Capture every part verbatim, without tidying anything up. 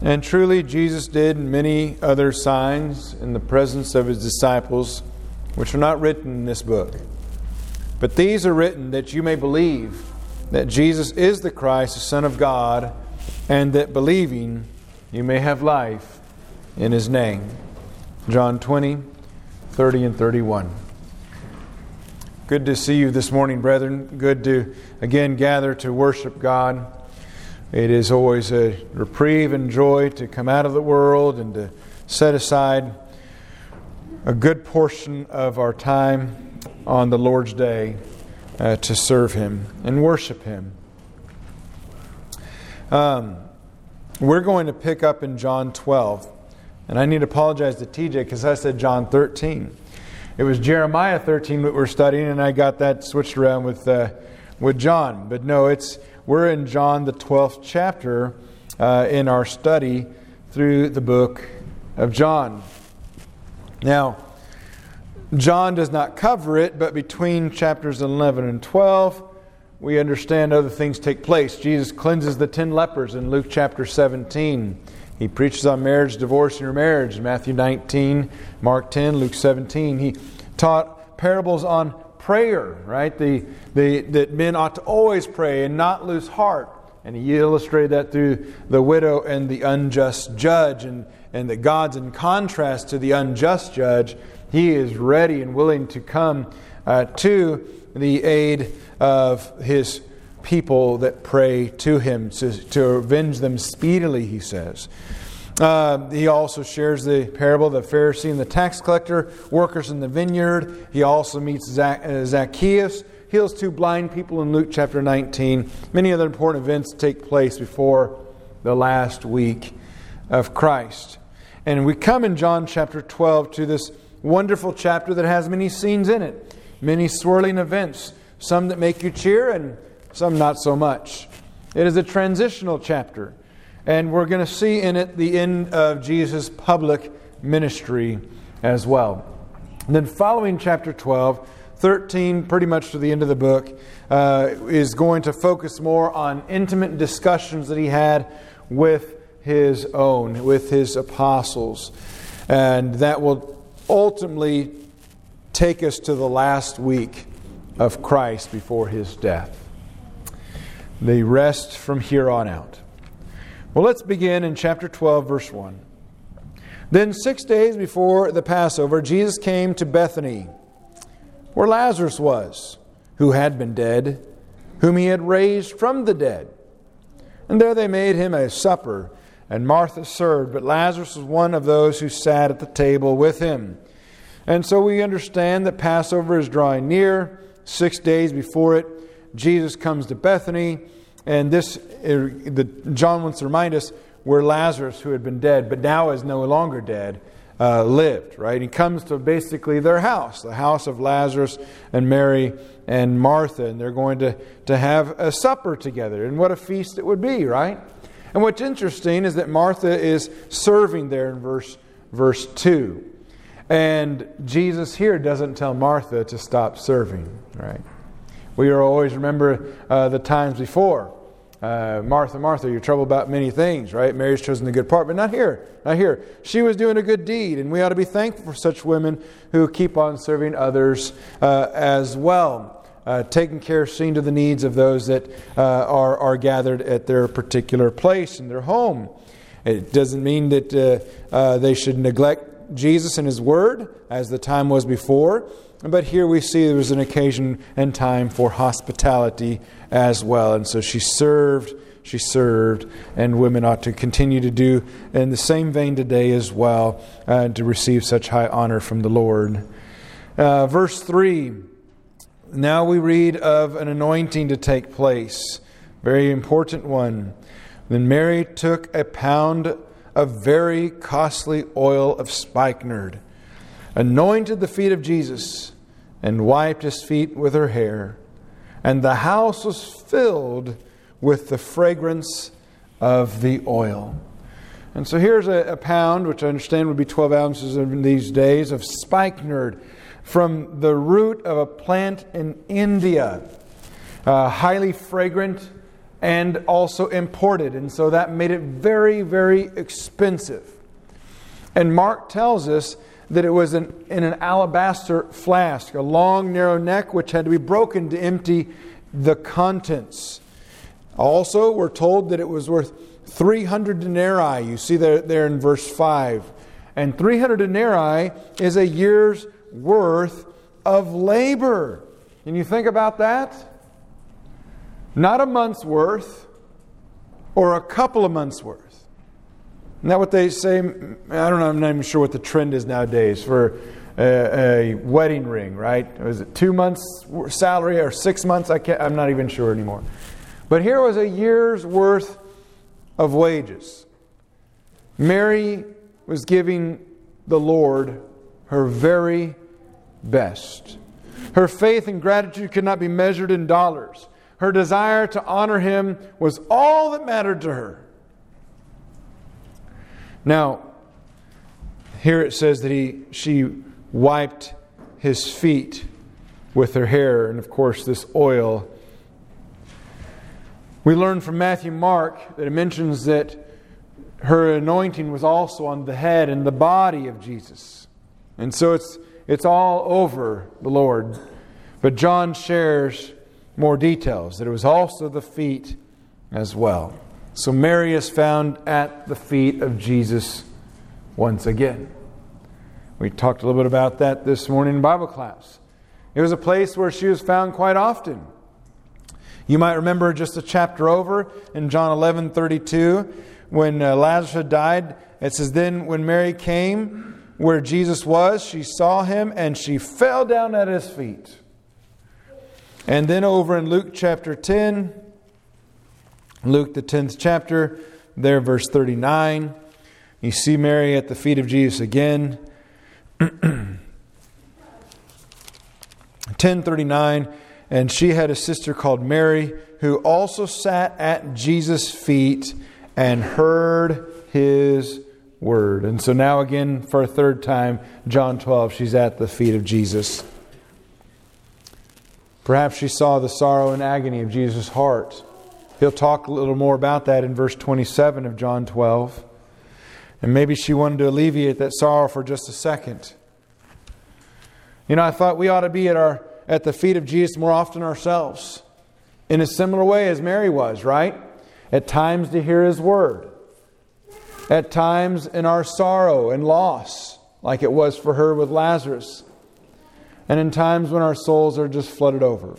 And truly, Jesus did many other signs in the presence of His disciples, which are not written in this book. But these are written that you may believe that Jesus is the Christ, the Son of God, and that believing you may have life in His name. John twenty, thirty and thirty-one. Good to see you this morning, brethren. Good to again gather to worship God. It is always a reprieve and joy to come out of the world and to set aside a good portion of our time on the Lord's Day uh, to serve Him and worship Him. Um, we're going to pick up in John twelve. And I need to apologize to T J because I said John thirteen. It was Jeremiah thirteen that we're studying, and I got that switched around with uh, with John. But no, it's we're in John the twelfth chapter uh, in our study through the book of John. Now, John does not cover it, but between chapters eleven and twelve, we understand other things take place. Jesus cleanses the ten lepers in Luke chapter seventeen. He preaches on marriage, divorce, and remarriage in Matthew nineteen, Mark ten, Luke seventeen. He taught parables on prayer, right? The, the, that men ought to always pray and not lose heart. And he illustrated that through the widow and the unjust judge, and, and that God's in contrast to the unjust judge. He is ready and willing to come uh, to the aid of His people that pray to Him, to, to avenge them speedily, he says. Uh, he also shares the parable of the Pharisee and the tax collector, workers in the vineyard. He also meets Zac- uh, Zacchaeus, heals two blind people in Luke chapter nineteen. Many other important events take place before the last week of Christ. And we come in John chapter twelve to this wonderful chapter that has many scenes in it, many swirling events, some that make you cheer and some not so much. It is a transitional chapter, and we're going to see in it the end of Jesus' public ministry as well. And then following chapter twelve, thirteen, pretty much to the end of the book, uh, is going to focus more on intimate discussions that He had with His own, with His apostles. And that will ultimately take us to the last week of Christ before His death. The rest from here on out. Well, let's begin in chapter twelve, verse one. Then six days before the Passover, Jesus came to Bethany, where Lazarus was, who had been dead, whom He had raised from the dead. And there they made Him a supper, and Martha served, but Lazarus was one of those who sat at the table with Him. And so we understand that Passover is drawing near. Six days before it, Jesus comes to Bethany, and this the, John wants to remind us where Lazarus, who had been dead but now is no longer dead, uh, lived. Right? He comes to basically their house, the house of Lazarus and Mary and Martha, and they're going to, to have a supper together. And what a feast it would be, right? And what's interesting is that Martha is serving there in verse verse two. And Jesus here doesn't tell Martha to stop serving, right? We always remember uh, the times before. Uh, Martha, Martha, you're troubled about many things, right? Mary's chosen the good part, but not here. Not here. She was doing a good deed, and we ought to be thankful for such women who keep on serving others uh, as well. Uh, taking care, seeing to the needs of those that uh, are, are gathered at their particular place in their home. It doesn't mean that uh, uh, they should neglect Jesus and His Word, as the time was before. But here we see there was an occasion and time for hospitality as well. And so she served, she served, and women ought to continue to do in the same vein today as well, uh, to receive such high honor from the Lord. Uh, verse three, now we read of an anointing to take place. Very important one. Then Mary took a pound of very costly oil of spikenard, anointed the feet of Jesus, and wiped His feet with her hair. And the house was filled with the fragrance of the oil. And so here's a, a pound, which I understand would be twelve ounces in these days, of spikenard from the root of a plant in India. Uh, highly fragrant and also imported. And so that made it very, very expensive. And Mark tells us that it was in, in an alabaster flask, a long, narrow neck, which had to be broken to empty the contents. Also, we're told that it was worth three hundred denarii. You see that there in verse five. And three hundred denarii is a year's worth of labor. Can you think about that? Not a month's worth or a couple of months' worth. Isn't that what they say? I don't know, I'm not even sure what the trend is nowadays for a, a wedding ring, right? Was it two months' salary or six months? I can't, I'm not even sure anymore. But here was a year's worth of wages. Mary was giving the Lord her very best. Her faith and gratitude could not be measured in dollars. Her desire to honor Him was all that mattered to her. Now, here it says that he, she wiped His feet with her hair, and of course this oil. We learn from Matthew Mark that it mentions that her anointing was also on the head and the body of Jesus. And so it's it's all over the Lord. But John shares more details, that it was also the feet as well. So Mary is found at the feet of Jesus once again. We talked a little bit about that this morning in Bible class. It was a place where she was found quite often. You might remember just a chapter over in John eleven thirty-two, when uh, Lazarus had died. It says, then when Mary came where Jesus was, she saw Him and she fell down at His feet. And then over in Luke chapter ten, Luke the tenth chapter, there verse thirty-nine, you see Mary at the feet of Jesus again. ten thirty-nine, and she had a sister called Mary, who also sat at Jesus' feet and heard His word. And so now again, for a third time, John twelve, she's at the feet of Jesus. Perhaps she saw the sorrow and agony of Jesus' heart. He'll talk a little more about that in verse twenty-seven of John twelve. And maybe she wanted to alleviate that sorrow for just a second. You know, I thought we ought to be at our at the feet of Jesus more often ourselves, in a similar way as Mary was, right? At times to hear His word. At times in our sorrow and loss, like it was for her with Lazarus. And in times when our souls are just flooded over.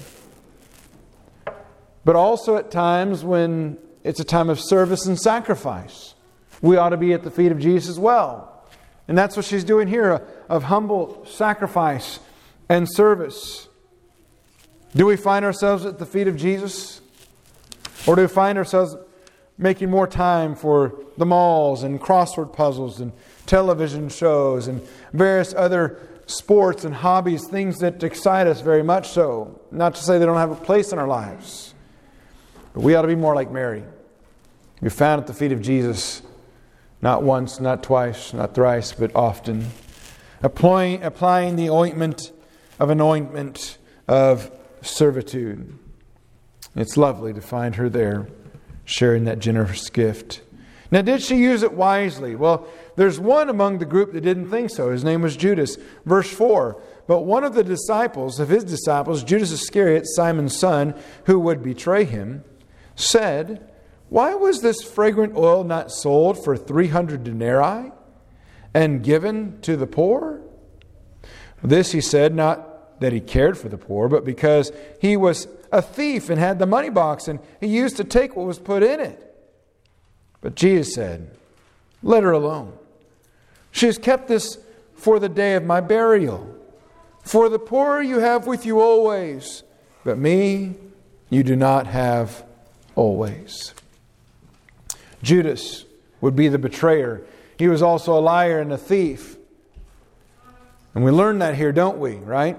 But also at times when it's a time of service and sacrifice. We ought to be at the feet of Jesus as well. And that's what she's doing here, of humble sacrifice and service. Do we find ourselves at the feet of Jesus? Or do we find ourselves making more time for the malls and crossword puzzles and television shows and various other sports and hobbies, things that excite us very much so? Not to say they don't have a place in our lives. But we ought to be more like Mary. You're found at the feet of Jesus, not once, not twice, not thrice, but often. Applying, applying the ointment of an ointment of servitude. It's lovely to find her there, sharing that generous gift. Now, did she use it wisely? Well, there's one among the group that didn't think so. His name was Judas. Verse four, but one of the disciples, of His disciples, Judas Iscariot, Simon's son, who would betray Him, said, why was this fragrant oil not sold for three hundred denarii and given to the poor? This he said, not that He cared for the poor, but because He was a thief and had the money box, and He used to take what was put in it. But Jesus said, let her alone. She has kept this for the day of my burial. For the poor you have with you always, but me you do not have always. Judas would be the betrayer. He was also a liar and a thief. And we learn that here, don't we? Right?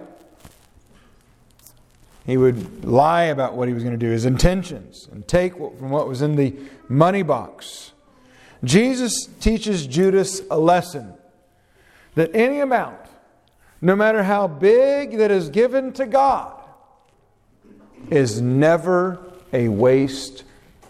He would lie about what he was going to do, his intentions, and take from what was in the money box. Jesus teaches Judas a lesson. That any amount, no matter how big, that is given to God, is never a waste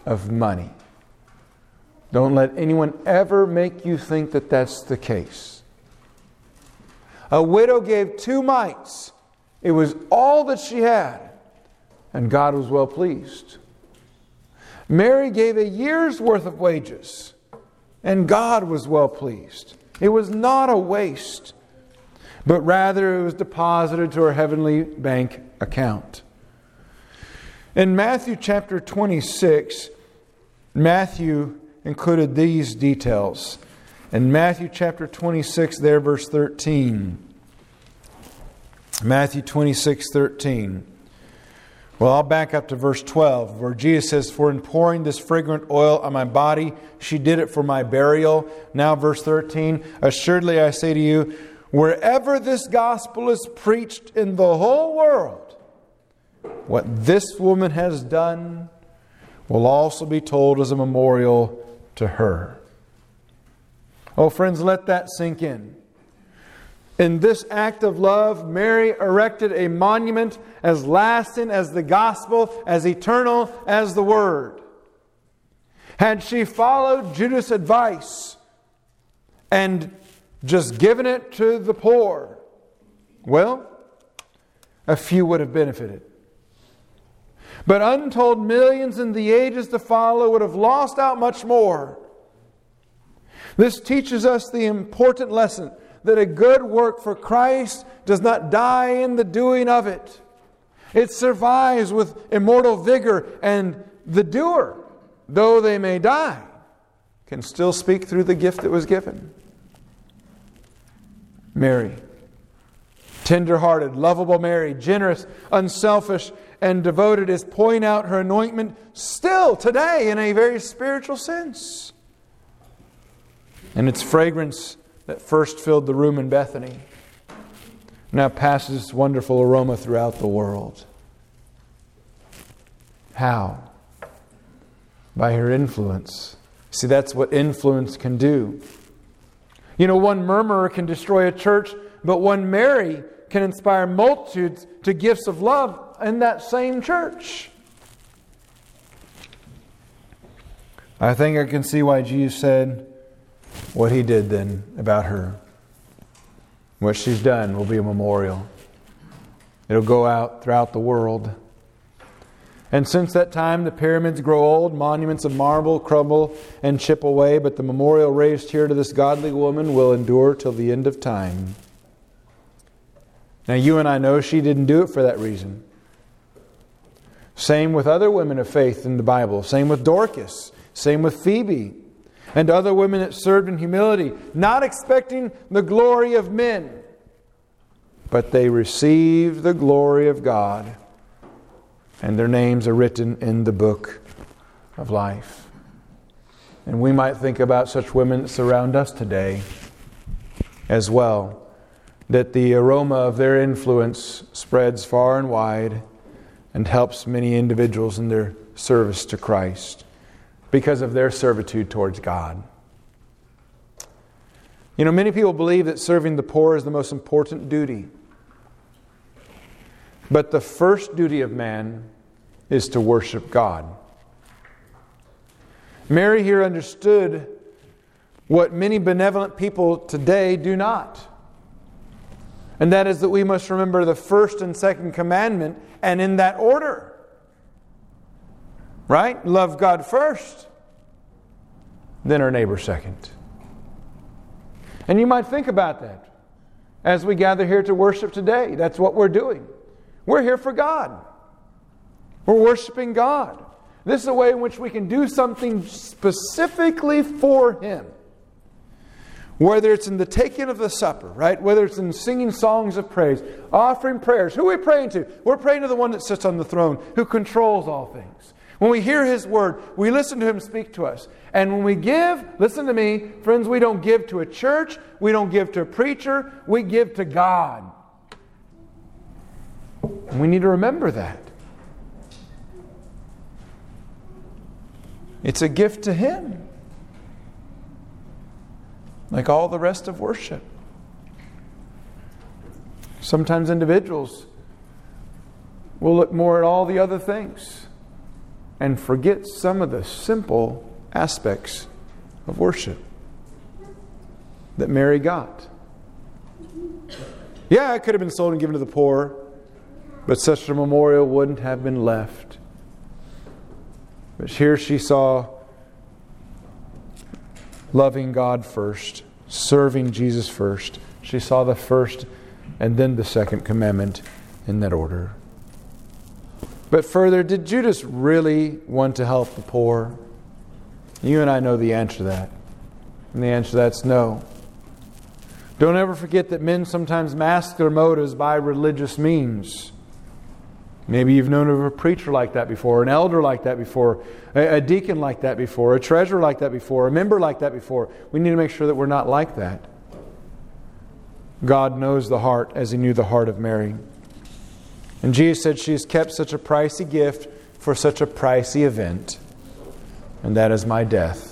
of money. Don't let anyone ever make you think that that's the case. A widow gave two mites. It was all that she had, and God was well pleased. Mary gave a year's worth of wages, and God was well pleased. It was not a waste, but rather it was deposited to her heavenly bank account. In Matthew chapter twenty-six, Matthew included these details. In Matthew chapter twenty-six, there, verse thirteen. Matthew twenty-six, thirteen. Well, I'll back up to verse twelve, where Jesus says, "For in pouring this fragrant oil on my body, she did it for my burial." Now, verse thirteen, "Assuredly I say to you, wherever this gospel is preached in the whole world, what this woman has done will also be told as a memorial to her." Oh, friends, let that sink in. In this act of love, Mary erected a monument as lasting as the gospel, as eternal as the Word. Had she followed Judas' advice and just given it to the poor, well, a few would have benefited. But untold millions in the ages to follow would have lost out much more. This teaches us the important lesson that a good work for Christ does not die in the doing of it. It survives with immortal vigor, and the doer, though they may die, can still speak through the gift that was given. Mary, tender-hearted, lovable Mary, generous, unselfish, and devoted, is pouring out her anointment still today in a very spiritual sense. And its fragrance that first filled the room in Bethany now passes its wonderful aroma throughout the world. How? By her influence. See, that's what influence can do. You know, one murmurer can destroy a church, but one Mary can inspire multitudes to gifts of love in that same church. I think I can see why Jesus said what He did then about her. What she's done will be a memorial. It'll go out throughout the world. And since that time, the pyramids grow old, monuments of marble crumble and chip away, but the memorial raised here to this godly woman will endure till the end of time. Now, you and I know she didn't do it for that reason. Same with other women of faith in the Bible. Same with Dorcas. Same with Phoebe. And other women that served in humility, not expecting the glory of men, but they received the glory of God, and their names are written in the book of life. And we might think about such women that surround us today as well, that the aroma of their influence spreads far and wide and helps many individuals in their service to Christ, because of their servitude towards God. You know, many people believe that serving the poor is the most important duty. But the first duty of man is to worship God. Mary here understood what many benevolent people today do not. And that is that we must remember the first and second commandment, and in that order. Right? Love God first, then our neighbor second. And you might think about that as we gather here to worship today. That's what we're doing. We're here for God. We're worshiping God. This is a way in which we can do something specifically for Him. Whether it's in the taking of the supper, right? Whether it's in singing songs of praise, offering prayers. Who are we praying to? We're praying to the one that sits on the throne, who controls all things. When we hear His Word, we listen to Him speak to us. And when we give, listen to me, friends, we don't give to a church, we don't give to a preacher, we give to God. And we need to remember that. It's a gift to Him, like all the rest of worship. Sometimes individuals will look more at all the other things. and forget some of the simple aspects of worship that Mary got. Yeah, it could have been sold and given to the poor, but such a memorial wouldn't have been left. But here she saw loving God first, serving Jesus first. She saw the first and then the second commandment in that order. But further, did Judas really want to help the poor? You and I know the answer to that. And the answer to that's no. Don't ever forget that men sometimes mask their motives by religious means. Maybe you've known of a preacher like that before, an elder like that before, a, a deacon like that before, a treasurer like that before, a member like that before. We need to make sure that we're not like that. God knows the heart as He knew the heart of Mary. And Jesus said she has kept such a pricey gift for such a pricey event. And that is my death.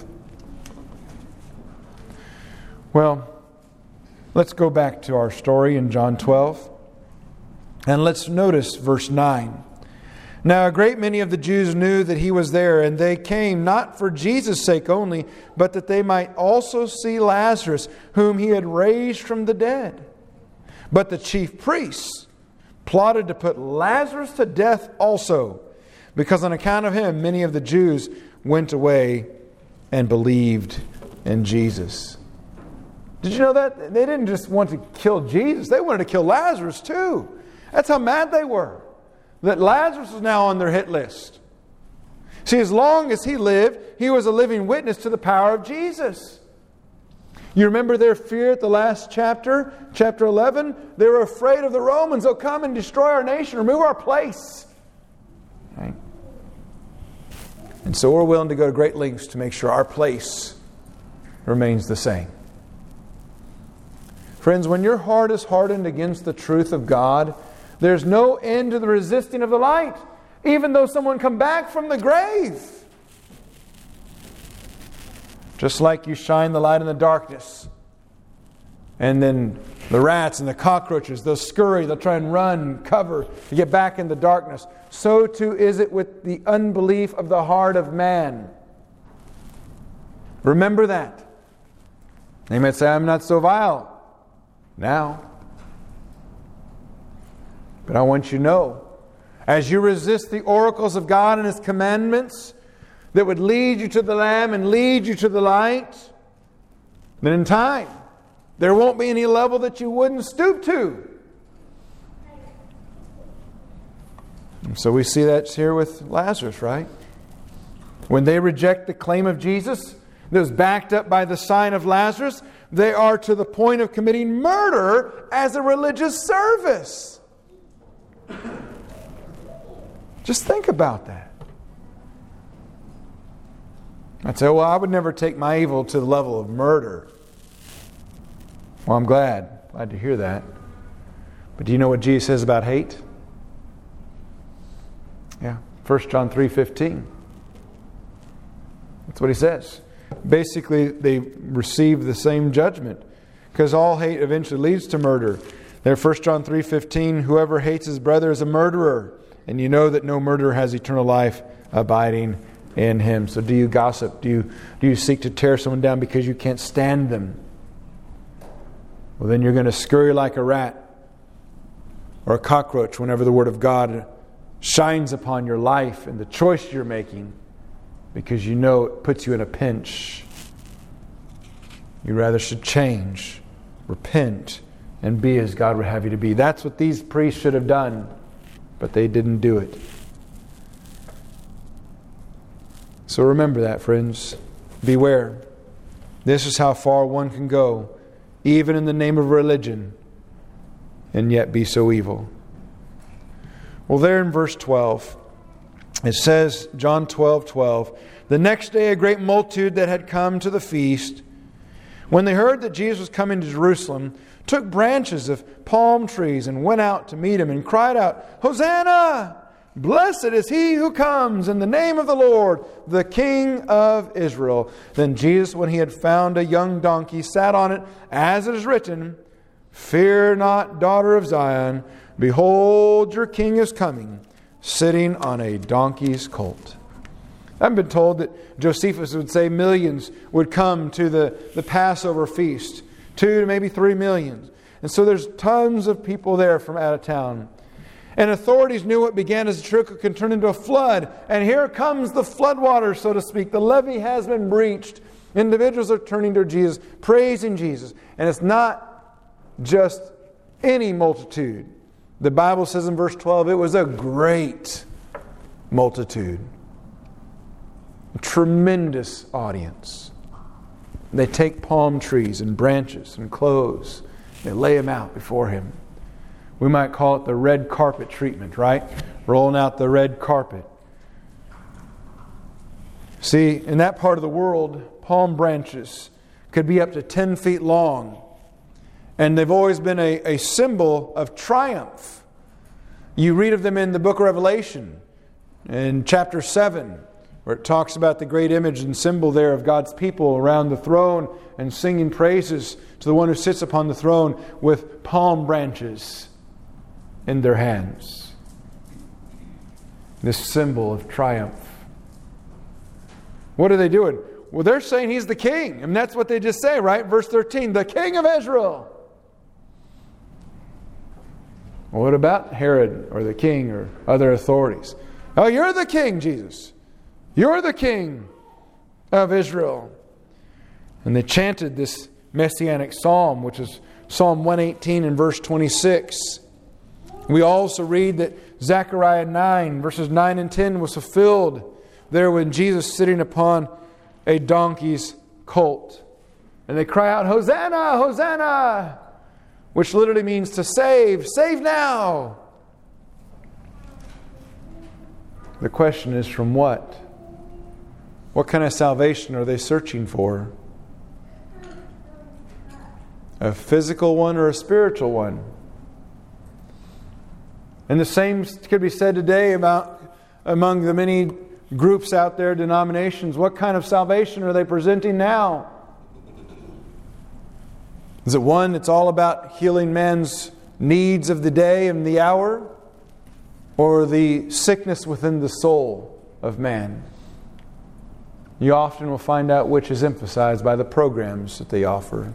Well, let's go back to our story in John twelve. And let's notice verse nine. Now a great many of the Jews knew that He was there, and they came not for Jesus' sake only, but that they might also see Lazarus, whom He had raised from the dead. But the chief priests plotted to put Lazarus to death also, because on account of him many of the Jews went away and believed in Jesus. Did you know that? They didn't just want to kill Jesus, they wanted to kill Lazarus too. That's how mad they were, that Lazarus was now on their hit list. See, as long as he lived, he was a living witness to the power of Jesus. You remember their fear at the last chapter, chapter eleven? They were afraid of the Romans. They'll come and destroy our nation, remove our place. Right? And so we're willing to go to great lengths to make sure our place remains the same. Friends, when your heart is hardened against the truth of God, there's no end to the resisting of the light, even though someone come back from the grave. Just like you shine the light in the darkness, and then the rats and the cockroaches, they'll scurry, they'll try and run, cover to get back in the darkness. So too is it with the unbelief of the heart of man. Remember that. They might say, I'm not so vile now. But I want you to know, as you resist the oracles of God and His commandments that would lead you to the Lamb and lead you to the light, then in time, there won't be any level that you wouldn't stoop to. And so we see that here with Lazarus, right? When they reject the claim of Jesus that was backed up by the sign of Lazarus, they are to the point of committing murder as a religious service. Just think about that. I'd say, well, I would never take my evil to the level of murder. Well, I'm glad. Glad to hear that. But do you know what Jesus says about hate? Yeah. First John three fifteen. That's what he says. Basically, they receive the same judgment, because all hate eventually leads to murder. There, First John three fifteen, whoever hates his brother is a murderer, and you know that no murderer has eternal life abiding in him. So do you gossip? Do you, do you seek to tear someone down because you can't stand them? Well, then you're going to scurry like a rat or a cockroach whenever the Word of God shines upon your life and the choice you're making, because you know it puts you in a pinch. You rather should change, repent, and be as God would have you to be. That's what these priests should have done, but they didn't do it. So remember that, friends. Beware. This is how far one can go, even in the name of religion, and yet be so evil. Well, there in verse twelve, it says, John twelve twelve, the next day a great multitude that had come to the feast, when they heard that Jesus was coming to Jerusalem, took branches of palm trees and went out to meet Him and cried out, Hosanna! Blessed is He who comes in the name of the Lord, the King of Israel. Then Jesus, when He had found a young donkey, sat on it, as it is written, Fear not, daughter of Zion, behold, your King is coming, sitting on a donkey's colt. I've been told that Josephus would say millions would come to the, the Passover feast. Two to maybe three millions. And so there's tons of people there from out of town. And authorities knew what began as a trickle can turn into a flood. And here comes the floodwater, so to speak. The levee has been breached. Individuals are turning to Jesus, praising Jesus. And it's not just any multitude. The Bible says in verse twelve, it was a great multitude. A tremendous audience. They take palm trees and branches and clothes. They lay them out before Him. We might call it the red carpet treatment, right? Rolling out the red carpet. See, in that part of the world, palm branches could be up to ten feet long. And they've always been a, a symbol of triumph. You read of them in the book of Revelation, in chapter seven, where it talks about the great image and symbol there of God's people around the throne and singing praises to the one who sits upon the throne with palm branches in their hands. This symbol of triumph. What are they doing? Well, they're saying He's the king. And that's what they just say, right? Verse thirteen, the King of Israel. Well, what about Herod or the king or other authorities? Oh, you're the king, Jesus. You're the King of Israel. And they chanted this messianic psalm, which is Psalm one eighteen and verse twenty-six. We also read that Zechariah nine, verses nine and ten was fulfilled there when Jesus sitting upon a donkey's colt. And they cry out, Hosanna, Hosanna, which literally means to save, save now. The question is, from what? What kind of salvation are they searching for? A physical one or a spiritual one? And the same could be said today about among the many groups out there, denominations. What kind of salvation are they presenting now? Is it one that's all about healing man's needs of the day and the hour? Or the sickness within the soul of man? You often will find out which is emphasized by the programs that they offer.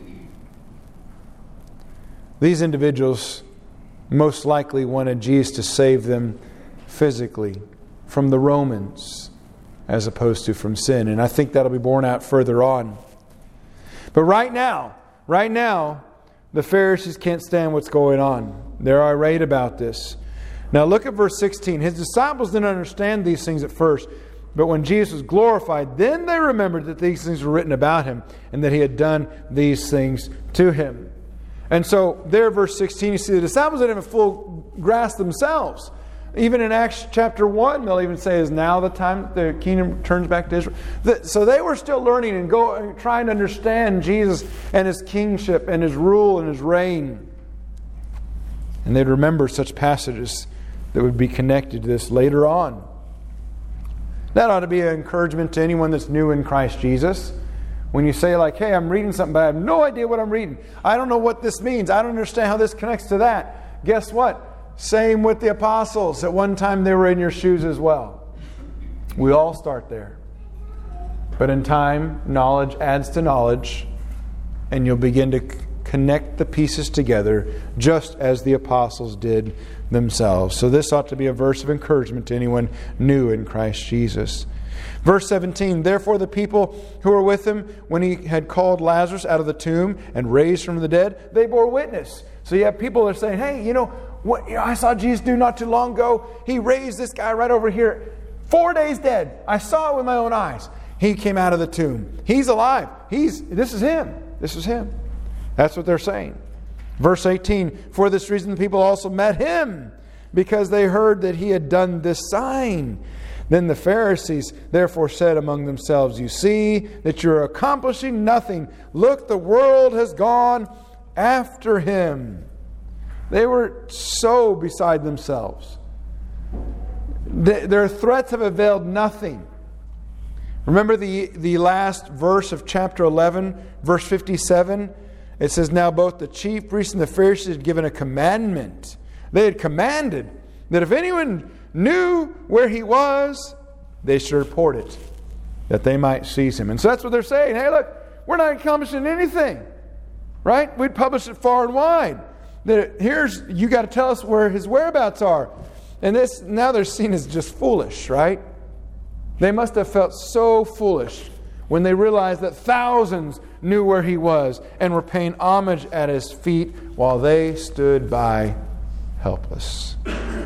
These individuals most likely wanted Jesus to save them physically from the Romans as opposed to from sin. And I think that'll be borne out further on. But right now, right now, the Pharisees can't stand what's going on. They're irate about this. Now look at verse sixteen. His disciples didn't understand these things at first. But when Jesus was glorified, then they remembered that these things were written about Him and that He had done these things to Him. And so there, verse sixteen, you see the disciples didn't have a full grasp themselves. Even in Acts chapter one, they'll even say, is now the time that the kingdom turns back to Israel? So they were still learning and go, trying to understand Jesus and His kingship and His rule and His reign. And they'd remember such passages that would be connected to this later on. That ought to be an encouragement to anyone that's new in Christ Jesus. When you say like, hey, I'm reading something, but I have no idea what I'm reading. I don't know what this means. I don't understand how this connects to that. Guess what? Same with the apostles. At one time they were in your shoes as well. We all start there. But in time, knowledge adds to knowledge, and you'll begin to c- connect the pieces together just as the apostles did themselves. So this ought to be a verse of encouragement to anyone new in Christ Jesus. Verse seventeen, therefore the people who were with Him when He had called Lazarus out of the tomb and raised from the dead, they bore witness. So you have people that are saying, hey, you know, what you know, I saw Jesus do not too long ago. He raised this guy right over here. Four days dead. I saw it with my own eyes. He came out of the tomb. He's alive. He's This is Him. This is Him. That's what they're saying. Verse eighteen, for this reason the people also met Him, because they heard that He had done this sign. Then the Pharisees therefore said among themselves, you see that you're accomplishing nothing. Look, the world has gone after Him. They were so beside themselves. Their threats have availed nothing. Remember the, the last verse of chapter eleven, verse fifty-seven? It says, now both the chief priests and the Pharisees had given a commandment. They had commanded that if anyone knew where He was, they should report it, that they might seize him. And so that's what they're saying. Hey, look, we're not accomplishing anything. Right? We'd publish it far and wide. That here's, you got to tell us where his whereabouts are. And this, now they're seen as just foolish, right? They must have felt so foolish when they realized that thousands knew where he was and were paying homage at his feet while they stood by helpless.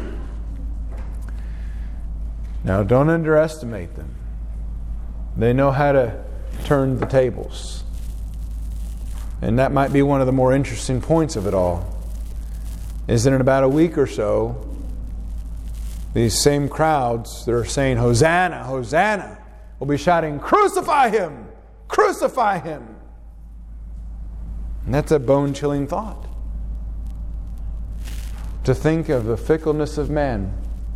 Now, don't underestimate them. They know how to turn the tables. And that might be one of the more interesting points of it all. Is that in about a week or so, these same crowds that are saying, Hosanna, Hosanna, will be shouting, crucify him, crucify him. And that's a bone-chilling thought. To think of the fickleness of man.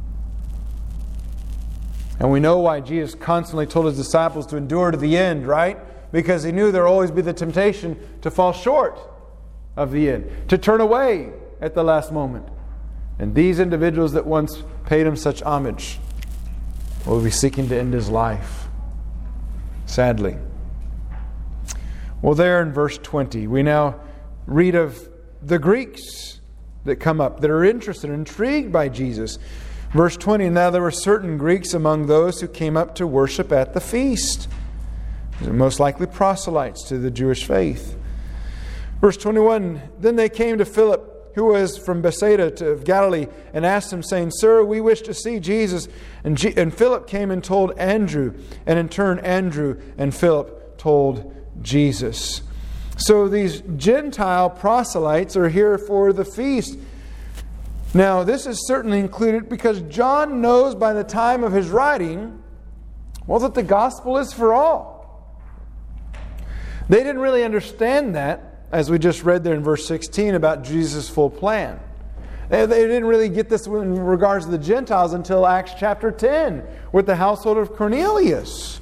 And we know why Jesus constantly told his disciples to endure to the end, right? Because he knew there would always be the temptation to fall short of the end, to turn away at the last moment. And these individuals that once paid him such homage will be seeking to end his life. Sadly. Well, there in verse twenty, we now read of the Greeks that come up, that are interested, intrigued by Jesus. Verse twenty, now there were certain Greeks among those who came up to worship at the feast. They're most likely proselytes to the Jewish faith. Verse twenty-one, then they came to Philip, who was from Bethsaida of Galilee, and asked him, saying, Sir, we wish to see Jesus. And, G- and Philip came and told Andrew, and in turn Andrew and Philip told Jesus. So these Gentile proselytes are here for the feast. Now, this is certainly included because John knows by the time of his writing, well, that the gospel is for all. They didn't really understand that, as we just read there in verse sixteen about Jesus' full plan. They, they didn't really get this in regards to the Gentiles until Acts chapter ten with the household of Cornelius.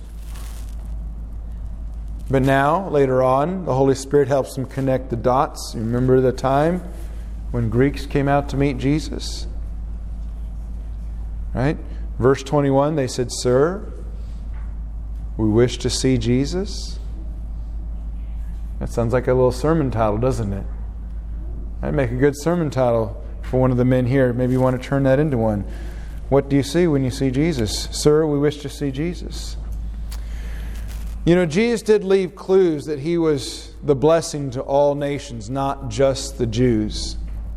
But now, later on, the Holy Spirit helps them connect the dots. You remember the time when Greeks came out to meet Jesus? Right? Verse twenty-one, they said, Sir, we wish to see Jesus. That sounds like a little sermon title, doesn't it? That'd make a good sermon title for one of the men here. Maybe you want to turn that into one. What do you see when you see Jesus? Sir, we wish to see Jesus. You know, Jesus did leave clues that he was the blessing to all nations, not just the Jews.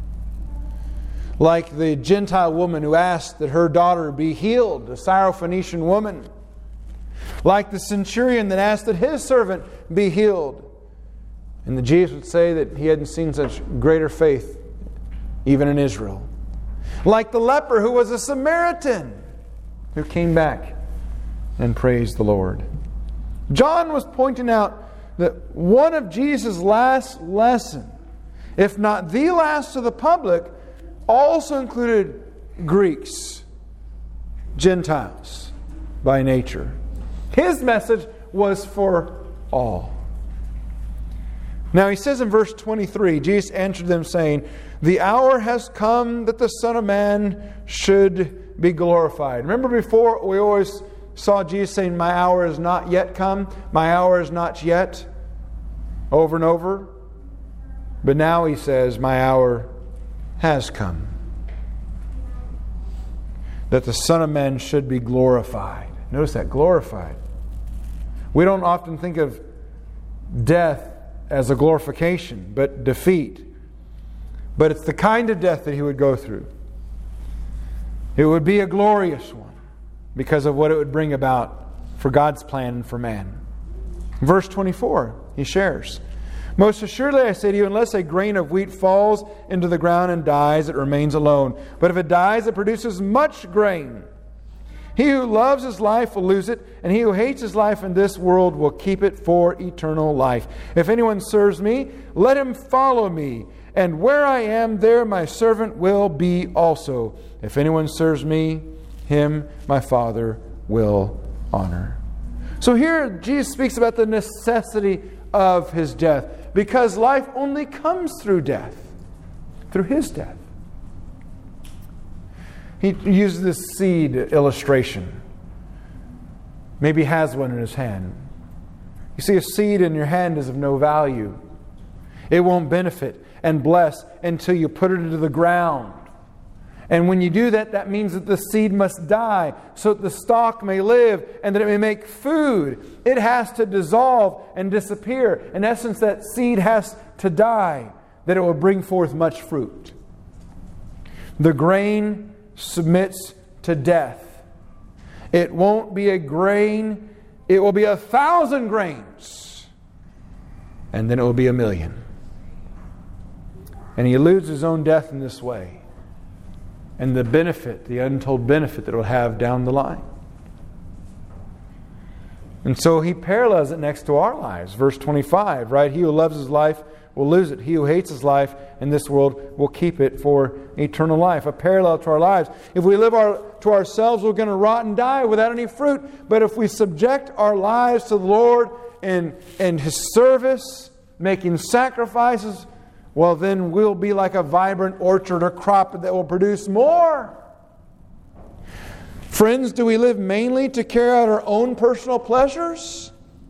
Like the Gentile woman who asked that her daughter be healed, the Syrophoenician woman. Like the centurion that asked that his servant be healed. And the Jesus would say that he hadn't seen such greater faith even in Israel. Like the leper who was a Samaritan who came back and praised the Lord. John was pointing out that one of Jesus' last lesson, if not the last to the public, also included Greeks, Gentiles by nature. His message was for all. Now he says in verse twenty-three, Jesus answered them saying, the hour has come that the Son of Man should be glorified. Remember before we always saw Jesus saying, my hour is not yet come, my hour is not yet, over and over. But now he says, my hour has come. That the Son of Man should be glorified. Notice that, glorified. We don't often think of death as a glorification, but defeat. But it's the kind of death that he would go through. It would be a glorious one because of what it would bring about for God's plan and for man. Verse twenty-four, he shares, most assuredly I say to you, unless a grain of wheat falls into the ground and dies, it remains alone. But if it dies, it produces much grain. He who loves his life will lose it, and he who hates his life in this world will keep it for eternal life. If anyone serves me, let him follow me. And where I am, there my servant will be also. If anyone serves me, him my Father will honor. So here Jesus speaks about the necessity of his death, because life only comes through death, through his death. He uses this seed illustration. maybe has one in his hand. You see, a seed in your hand is of no value. It won't benefit and bless until you put it into the ground. And when you do that, that means that the seed must die so that the stalk may live and that it may make food. It has to dissolve and disappear. In essence, that seed has to die that it will bring forth much fruit. The grain submits to death. It won't be a grain, it will be a thousand grains. And then it will be a million. And he eludes his own death in this way. And the benefit, the untold benefit that it will have down the line. And so he parallels it next to our lives. Verse twenty-five, right? He who loves his life will lose it. He who hates his life in this world will keep it for eternal life. A parallel to our lives. If we live our, to ourselves, we're going to rot and die without any fruit. But if we subject our lives to the Lord and, and His service, making sacrifices, well, then we'll be like a vibrant orchard or crop that will produce more. Friends, do we live mainly to carry out our own personal pleasures?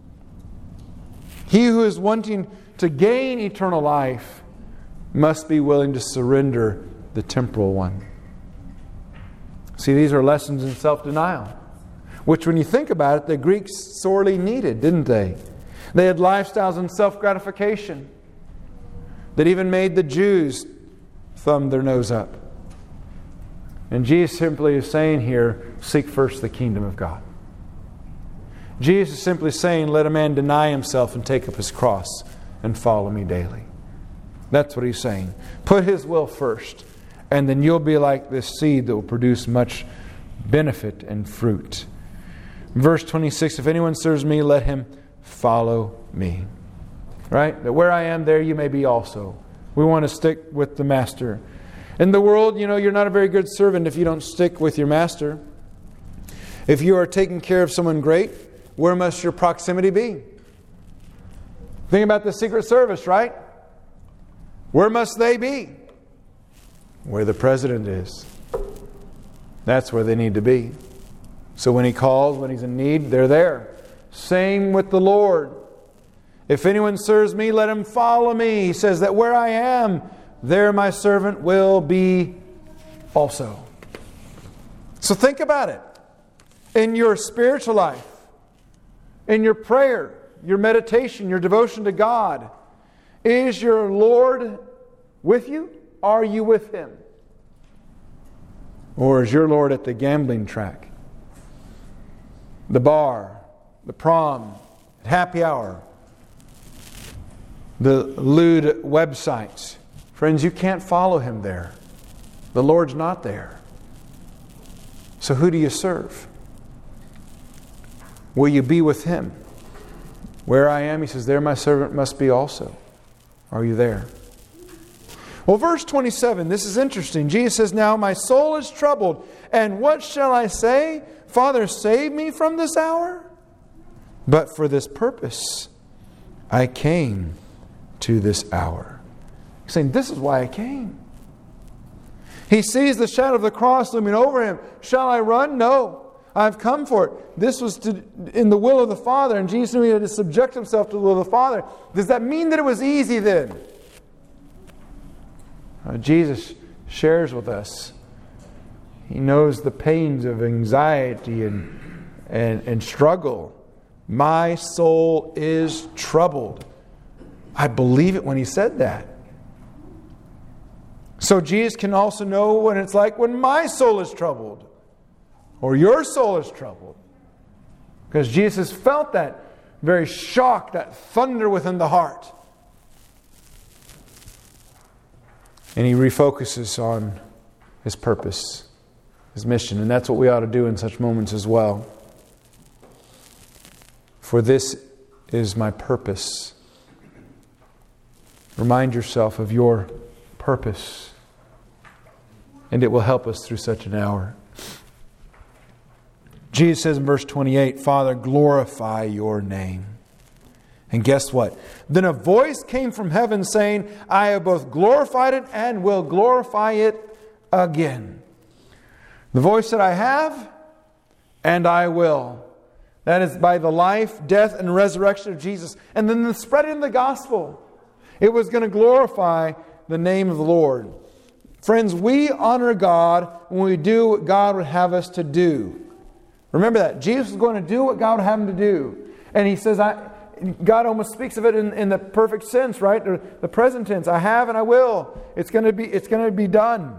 He who is wanting to gain eternal life must be willing to surrender the temporal one. See, these are lessons in self-denial, which when you think about it, the Greeks sorely needed, didn't they? They had lifestyles in self-gratification that even made the Jews thumb their nose up. And Jesus simply is saying here, seek first the kingdom of God. Jesus is simply saying, let a man deny himself and take up his cross and follow me daily. That's what he's saying. Put his will first, and then you'll be like this seed that will produce much benefit and fruit. Verse twenty-six, if anyone serves me, let him follow me. Right? That where I am, there you may be also. We want to stick with the master. In the world, you know, you're not a very good servant if you don't stick with your master. If you are taking care of someone great, where must your proximity be? Think about the Secret Service, right? Where must they be? Where the president is. That's where they need to be. So when he calls, when he's in need, they're there. Same with the Lord. If anyone serves me, let him follow me. He says that where I am, there my servant will be also. So think about it. In your spiritual life, in your prayer, your meditation, your devotion to God, is your Lord with you? Are you with Him? Or is your Lord at the gambling track, the bar, the prom, happy hour, the lewd websites? Friends, you can't follow Him there. The Lord's not there. So who do you serve? Will you be with Him? Where I am, He says, there my servant must be also. Are you there? Well, verse twenty-seven, this is interesting. Jesus says, now my soul is troubled, and what shall I say? Father, save me from this hour? But for this purpose I came to this hour. He's saying, this is why I came. He sees the shadow of the cross looming over him. Shall I run? No. I've come for it. This was to, in the will of the Father, and Jesus knew He had to subject Himself to the will of the Father. Does that mean that it was easy then? Uh, Jesus shares with us. He knows the pains of anxiety and, and, and struggle. My soul is troubled. I believe it when He said that. So Jesus can also know what it's like when my soul is troubled. Or your soul is troubled. Because Jesus felt that very shock, that thunder within the heart. And He refocuses on His purpose, His mission. And that's what we ought to do in such moments as well. For this is my purpose. Remind yourself of your purpose. And it will help us through such an hour. Jesus says in verse twenty-eight, Father, glorify your name. And guess what? Then a voice came from heaven saying, I have both glorified it and will glorify it again. The voice said, I have and I will. That is by the life, death, and resurrection of Jesus. And then the spreading of the gospel. It was going to glorify the name of the Lord. Friends, we honor God when we do what God would have us to do. Remember that. Jesus is going to do what God would have him to do. And he says, I, God almost speaks of it in, in the perfect sense, right? The, the present tense. I have and I will. It's going to be, it's going to be done.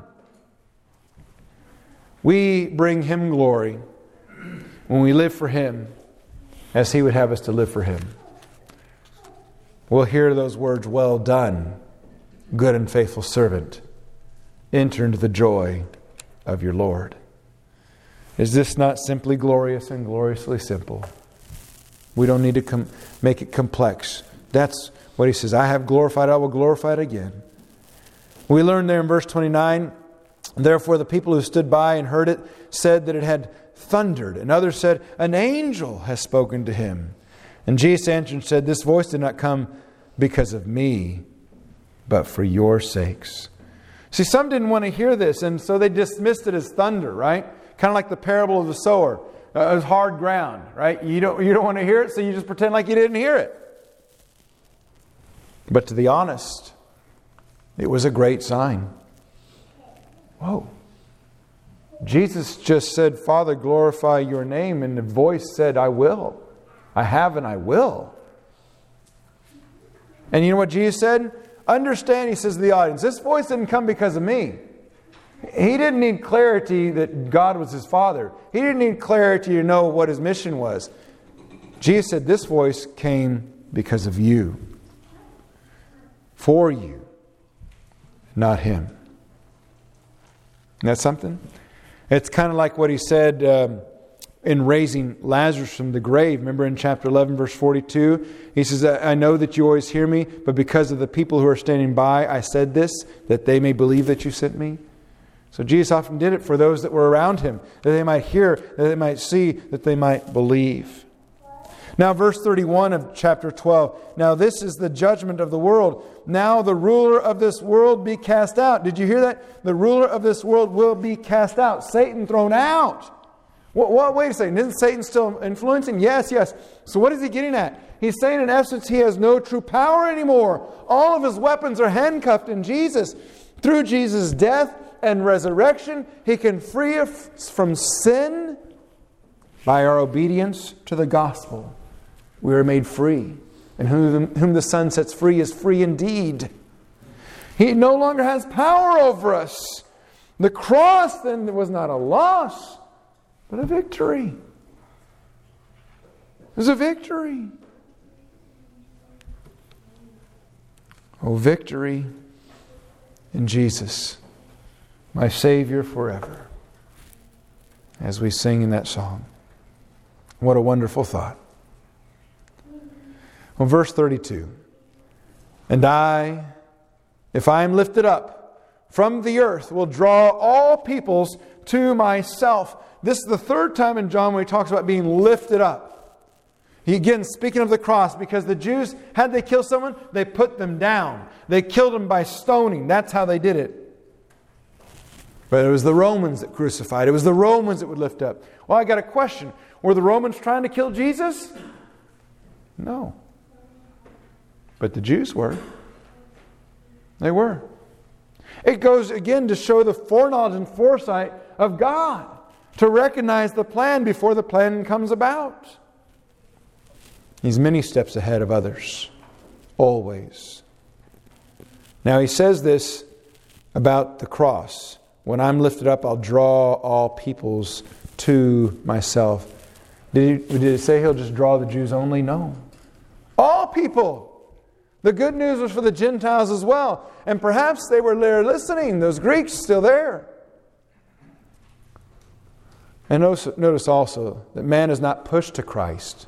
We bring Him glory when we live for Him as He would have us to live for Him. We'll hear those words, well done, good and faithful servant. Enter into the joy of your Lord. Is this not simply glorious and gloriously simple? We don't need to com- make it complex. That's what He says. I have glorified, I will glorify it again. We learn there in verse twenty-nine, therefore the people who stood by and heard it said that it had thundered. And others said, an angel has spoken to him. And Jesus answered and said, this voice did not come because of me, but for your sakes. See, some didn't want to hear this, and so they dismissed it as thunder, right? Kind of like the parable of the sower. Uh, it was hard ground, right? You don't, you don't want to hear it, so you just pretend like you didn't hear it. But to be honest, it was a great sign. Whoa. Jesus just said, Father, glorify your name. And the voice said, I will. I have and I will. And you know what Jesus said? Understand, he says to the audience, this voice didn't come because of me. He didn't need clarity that God was his Father. He didn't need clarity to know what his mission was. Jesus said, this voice came because of you. For you. Not him. Isn't that something? It's kind of like what he said um, in raising Lazarus from the grave. Remember in chapter eleven, verse forty-two? He says, I know that you always hear me, but because of the people who are standing by, I said this, that they may believe that you sent me. So Jesus often did it for those that were around him, that they might hear, that they might see, that they might believe. Now verse thirty-one of chapter twelve. Now this is the judgment of the world. Now the ruler of this world be cast out. Did you hear that? The ruler of this world will be cast out. Satan thrown out. What, what, wait a second. Isn't Satan still influencing? Yes, yes. So what is he getting at? He's saying in essence he has no true power anymore. All of his weapons are handcuffed in Jesus. Through Jesus' death and resurrection, he can free us from sin by our obedience to the gospel. We are made free. And whom the, whom the Son sets free is free indeed. He no longer has power over us. The cross then was not a loss, but a victory. It was a victory. Oh, victory in Jesus, my Savior forever. As we sing in that song. What a wonderful thought. Well, verse thirty-two. And I, if I am lifted up from the earth, will draw all peoples to myself. This is the third time in John where he talks about being lifted up. He again speaking of the cross, because the Jews, had they killed someone, they put them down. They killed them by stoning. That's how they did it. But it was the Romans that crucified. It was the Romans that would lift up. Well, I got a question. Were the Romans trying to kill Jesus? No. But the Jews were. They were. It goes again to show the foreknowledge and foresight of God. To recognize the plan before the plan comes about. He's many steps ahead of others. Always. Now he says this about the cross. When I'm lifted up, I'll draw all peoples to myself. Did, he, did it say he'll just draw the Jews only? No. All people. The good news was for the Gentiles as well. And perhaps they were there listening. Those Greeks still there. And notice also that man is not pushed to Christ,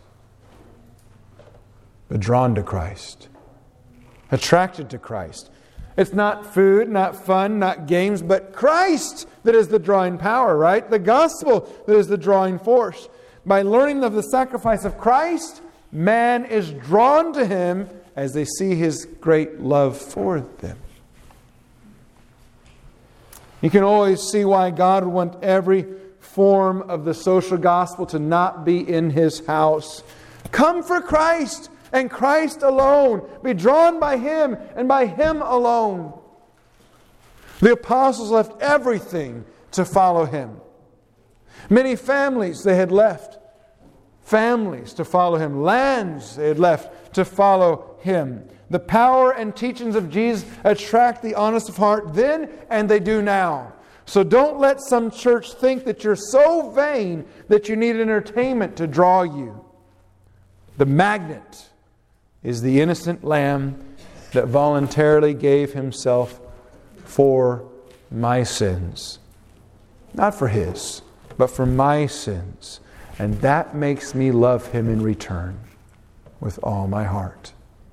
but drawn to Christ. Attracted to Christ. It's not food, not fun, not games, but Christ that is the drawing power, right? The gospel that is the drawing force. By learning of the sacrifice of Christ, man is drawn to Him as they see His great love for them. You can always see why God would want every form of the social gospel to not be in His house. Come for Christ and Christ alone. Be drawn by Him and by Him alone. The apostles left everything to follow Him. Many families they had left. Families to follow Him. Lands they had left to follow Him. The power and teachings of Jesus attract the honest of heart then and they do now. So don't let some church think that you're so vain that you need entertainment to draw you. The magnet is the innocent lamb that voluntarily gave Himself for my sins. Not for His, but for my sins. And that makes me love Him in return with all my heart.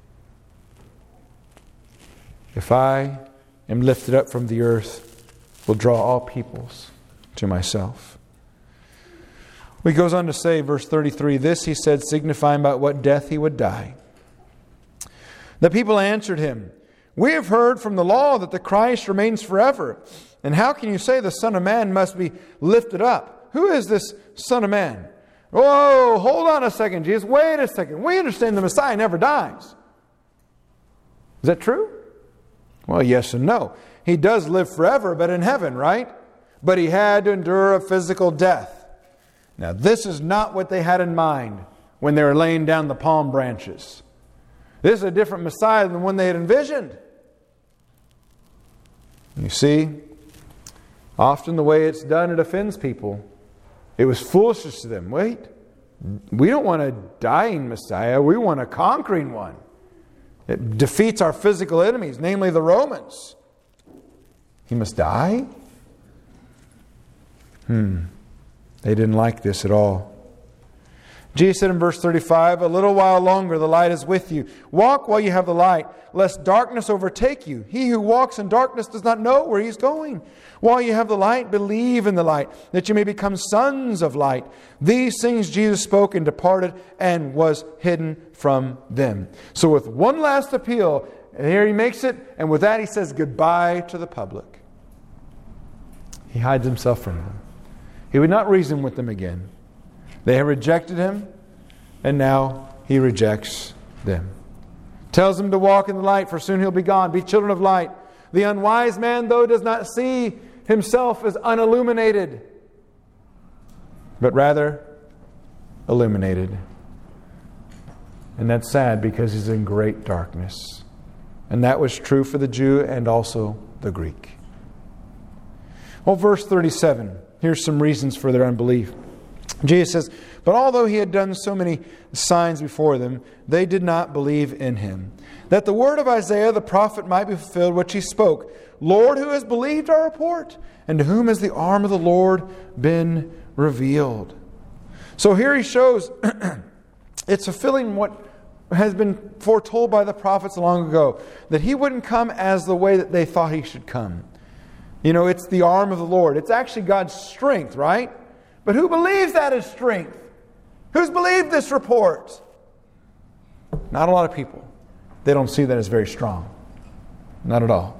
If I am lifted up from the earth, will draw all peoples to myself. He goes on to say, verse thirty-three, this He said, signifying about what death He would die. The people answered Him, we have heard from the law that the Christ remains forever. And how can you say the Son of Man must be lifted up? Who is this Son of Man? Whoa, hold on a second, Jesus. Wait a second. We understand the Messiah never dies. Is that true? Well, yes and no. He does live forever, but in heaven, right? But He had to endure a physical death. Now, this is not what they had in mind when they were laying down the palm branches. This is a different Messiah than one they had envisioned. You see, often the way it's done, it offends people. It was foolishness to them. Wait, we don't want a dying Messiah. We want a conquering one. It defeats our physical enemies, namely the Romans. He must die? Hmm. They didn't like this at all. Jesus said in verse thirty-five, a little while longer the light is with you. Walk while you have the light, lest darkness overtake you. He who walks in darkness does not know where he is going. While you have the light, believe in the light, that you may become sons of light. These things Jesus spoke and departed and was hidden from them. So with one last appeal, and here He makes it, and with that He says goodbye to the public. He hides Himself from them. He would not reason with them again. They have rejected Him, and now He rejects them. Tells them to walk in the light, for soon He'll be gone. Be children of light. The unwise man, though, does not see himself as unilluminated, but rather illuminated. And that's sad because he's in great darkness. And that was true for the Jew and also the Greek. Well, verse thirty-seven. Here's some reasons for their unbelief. Jesus says, but although He had done so many signs before them, they did not believe in Him. That the word of Isaiah the prophet might be fulfilled, which he spoke. Lord, who has believed our report? And to whom has the arm of the Lord been revealed? So here He shows it's fulfilling what has been foretold by the prophets long ago. That He wouldn't come as the way that they thought He should come. You know, it's the arm of the Lord. It's actually God's strength, right? But who believes that is strength? Who's believed this report? Not a lot of people. They don't see that as very strong. Not at all.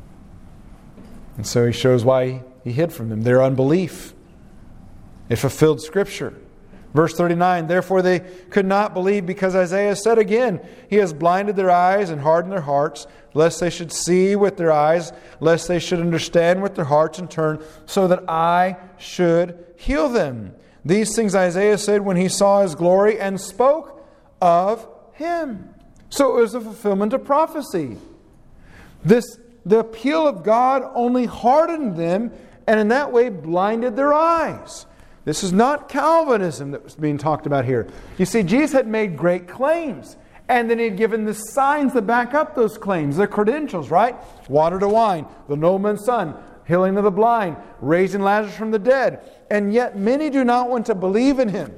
And so He shows why He hid from them. Their unbelief. It fulfilled Scripture. Verse thirty-nine, therefore they could not believe because Isaiah said again, He has blinded their eyes and hardened their hearts, lest they should see with their eyes, lest they should understand with their hearts and turn, so that I should heal them. These things Isaiah said when he saw His glory and spoke of Him. So it was a fulfillment of prophecy. This, the appeal of God only hardened them and in that way blinded their eyes. This is not Calvinism that was being talked about here. You see, Jesus had made great claims. And then He had given the signs that back up those claims. The credentials, right? Water to wine, the nobleman's son, healing of the blind, raising Lazarus from the dead. And yet many do not want to believe in Him.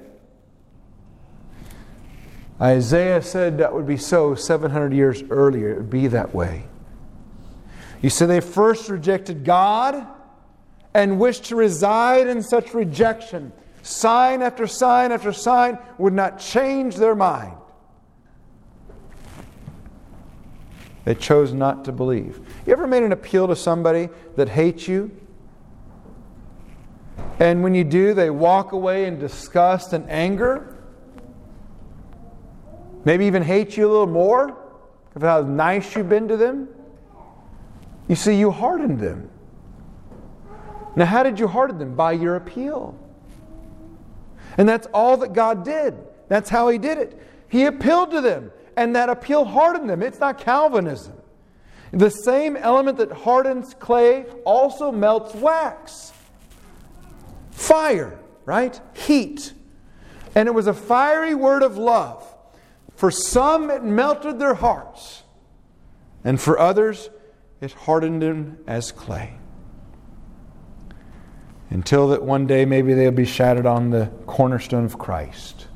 Isaiah said that would be so seven hundred years earlier. It would be that way. You see, they first rejected God and wished to reside in such rejection. Sign after sign after sign would not change their mind. They chose not to believe. You ever made an appeal to somebody that hates you? And when you do, they walk away in disgust and anger. Maybe even hate you a little more of how nice you've been to them. You see, you hardened them. Now, how did you harden them? By your appeal. And that's all that God did. That's how He did it. He appealed to them, and that appeal hardened them. It's not Calvinism. The same element that hardens clay also melts wax. Fire, right? Heat. And it was a fiery word of love. For some, it melted their hearts. And for others, it hardened them as clay. Until that one day maybe they'll be shattered on the cornerstone of Christ.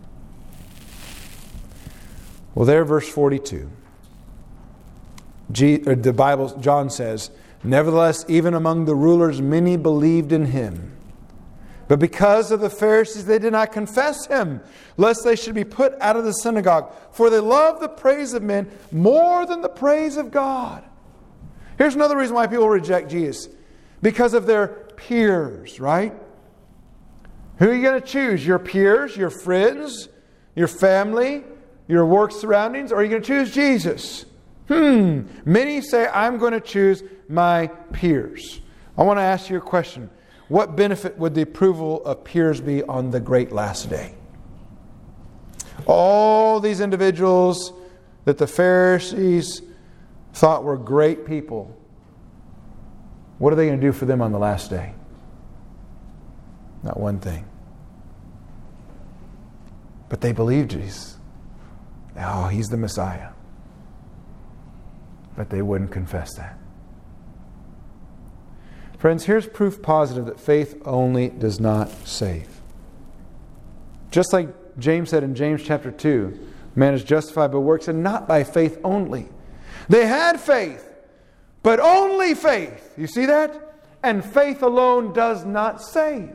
Well, there, verse forty-two. G, or the Bible, John says, nevertheless, even among the rulers, many believed in Him. But because of the Pharisees, they did not confess Him, lest they should be put out of the synagogue. For they love the praise of men more than the praise of God. Here's another reason why people reject Jesus. Because of their peers, right? Who are you going to choose? Your peers, your friends, your family, your work surroundings? Or are you going to choose Jesus? Hmm. Many say, I'm going to choose my peers. I want to ask you a question. What benefit would the approval of peers be on the great last day? All these individuals that the Pharisees thought were great people, what are they going to do for them on the last day? Not one thing. But they believed Jesus. Oh, He's the Messiah. But they wouldn't confess that. Friends, here's proof positive that faith only does not save. Just like James said in James chapter two, man is justified by works and not by faith only. They had faith, but only faith. You see that? And faith alone does not save.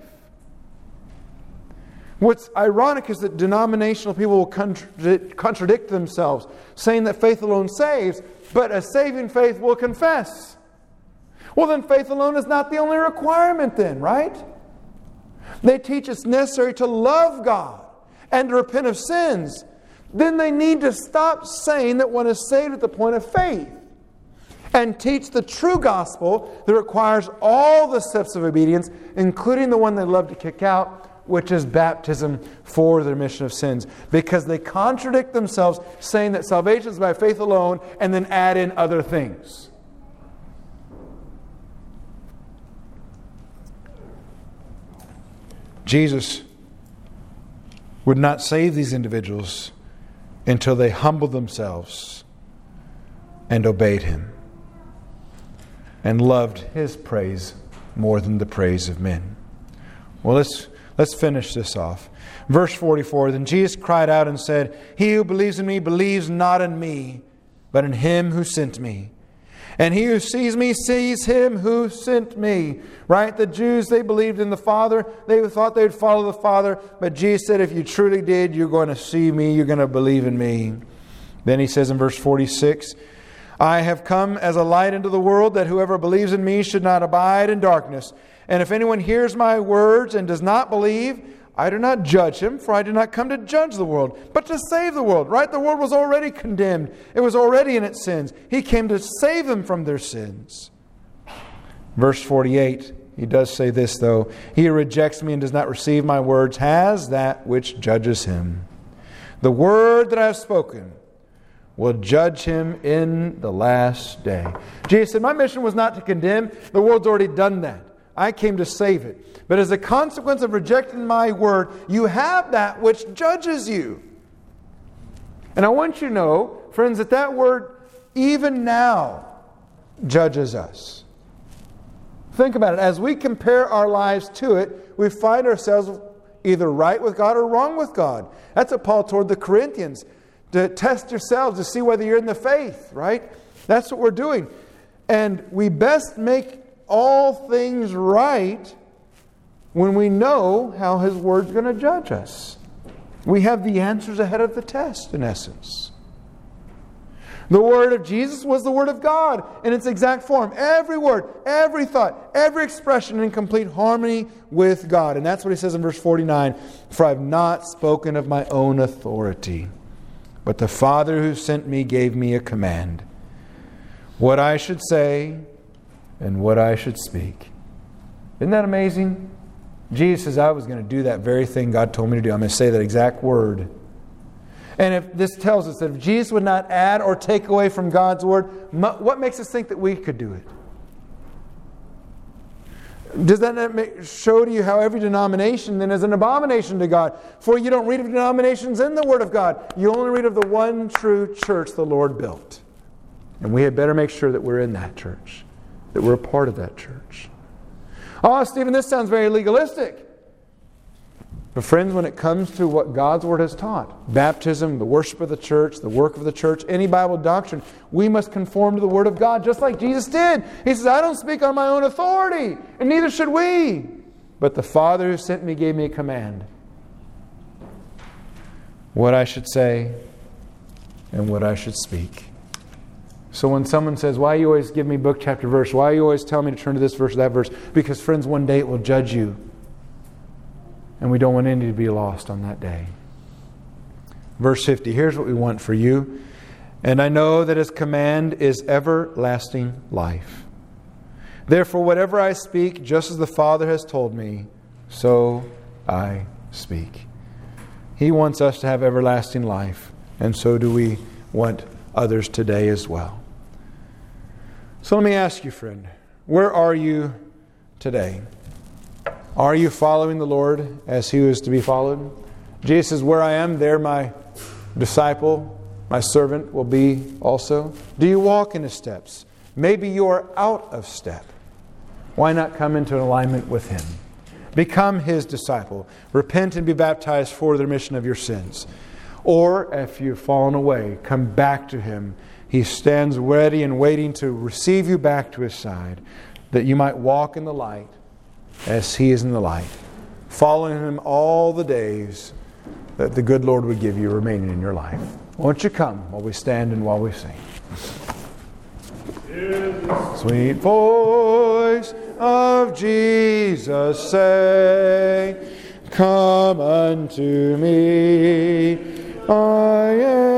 What's ironic is that denominational people will contradict, contradict themselves, saying that faith alone saves, but a saving faith will confess. Well, then faith alone is not the only requirement then, right? They teach it's necessary to love God and to repent of sins. Then they need to stop saying that one is saved at the point of faith and teach the true gospel that requires all the steps of obedience, including the one they love to kick out, which is baptism for the remission of sins. Because they contradict themselves, saying that salvation is by faith alone, and then add in other things. Jesus would not save these individuals until they humbled themselves and obeyed Him and loved His praise more than the praise of men. Well, let's let's finish this off. Verse forty-four, then Jesus cried out and said, He who believes in me believes not in me, but in Him who sent me. And he who sees me sees Him who sent me. Right? The Jews, they believed in the Father. They thought they would follow the Father. But Jesus said, if you truly did, you're going to see me. You're going to believe in me. Then He says in verse forty-six, I have come as a light into the world, that whoever believes in me should not abide in darkness. And if anyone hears my words and does not believe, I do not judge him, for I did not come to judge the world, but to save the world. Right? The world was already condemned. It was already in its sins. He came to save them from their sins. Verse forty-eight, He does say this though. He who rejects me and does not receive my words has that which judges him. The word that I have spoken will judge him in the last day. Jesus said, my mission was not to condemn. The world's already done that. I came to save it. But as a consequence of rejecting my word, you have that which judges you. And I want you to know, friends, that that word even now judges us. Think about it. As we compare our lives to it, we find ourselves either right with God or wrong with God. That's what Paul told the Corinthians. To test yourselves to see whether you're in the faith, right? That's what we're doing. And we best make all things right when we know how His Word's going to judge us. We have the answers ahead of the test, in essence. The word of Jesus was the word of God in its exact form. Every word, every thought, every expression in complete harmony with God. And that's what he says in verse forty-nine. For I have not spoken of my own authority, but the Father who sent me gave me a command, what I should say and what I should speak. Isn't that amazing? Jesus says, I was going to do that very thing God told me to do. I'm going to say that exact word. And if this tells us that if Jesus would not add or take away from God's word, what makes us think that we could do it? Does that not make, show to you how every denomination then is an abomination to God? For you don't read of denominations in the Word of God. You only read of the one true church the Lord built. And we had better make sure that we're in that church, that we're a part of that church. Oh, Stephen, this sounds very legalistic. But friends, when it comes to what God's Word has taught, baptism, the worship of the church, the work of the church, any Bible doctrine, we must conform to the Word of God just like Jesus did. He says, I don't speak on my own authority, and neither should we. But the Father who sent me gave me a command. What I should say and what I should speak. So when someone says, why do you always give me book, chapter, verse? Why do you always tell me to turn to this verse or that verse? Because friends, one day it will judge you. And we don't want any to be lost on that day. Verse fifty, here's what we want for you. And I know that His command is everlasting life. Therefore, whatever I speak, just as the Father has told me, so I speak. He wants us to have everlasting life. And so do we want others today as well. So let me ask you, friend, where are you today? Are you following the Lord as He was to be followed? Jesus says, where I am, there my disciple, my servant will be also. Do you walk in His steps? Maybe you are out of step. Why not come into alignment with Him? Become His disciple. Repent and be baptized for the remission of your sins. Or if you've fallen away, come back to Him. He stands ready and waiting to receive you back to His side, that you might walk in the light as He is in the light, following Him all the days that the good Lord would give you remaining in your life. Won't you come while we stand and while we sing? Sweet voice of Jesus say, come unto me, I am